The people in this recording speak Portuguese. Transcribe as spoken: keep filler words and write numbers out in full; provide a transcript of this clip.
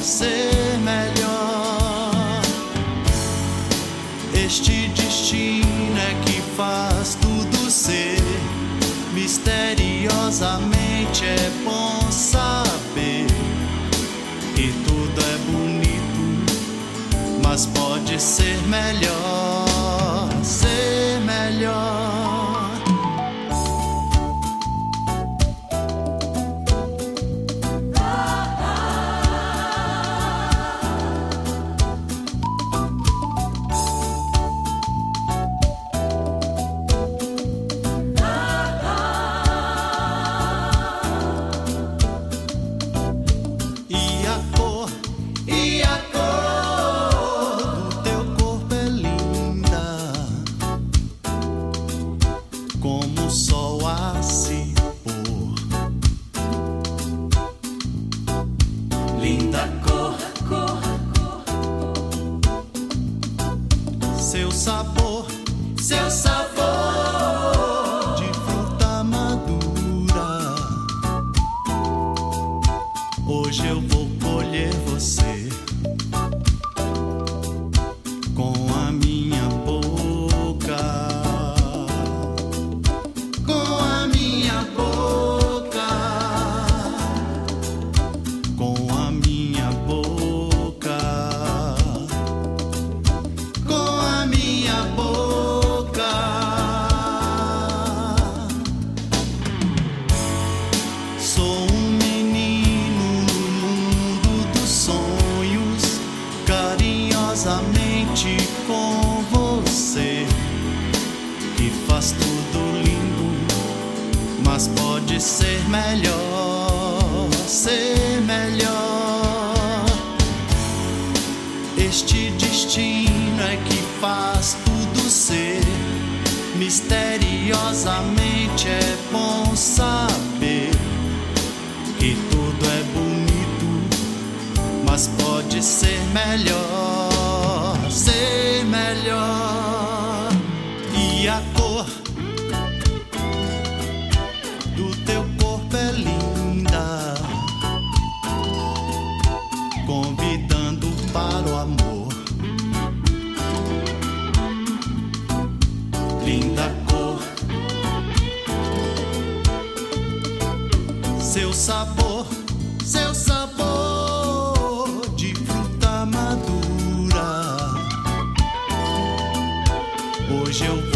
ser melhor. Este destino é que faz tudo ser. Misteriosamente é bom saber que tudo é bonito, mas pode ser melhor, ser melhor. Como o sol a se pôr. Linda cor, cor, cor, cor. Seu sabor, seu sabor de fruta madura. Hoje eu vou colher você com a minha boca. Sou um menino no mundo dos sonhos, carinhosamente com você, que faz tudo lindo, mas pode ser melhor, ser melhor. Este destino é que faz tudo ser. Misteriosamente é bom saber que tudo é bonito, mas pode ser melhor, ser melhor. E a cor do teu corpo é linda, convidando para o amor. Linda cor, seu sabor, seu sabor de fruta madura. Hoje eu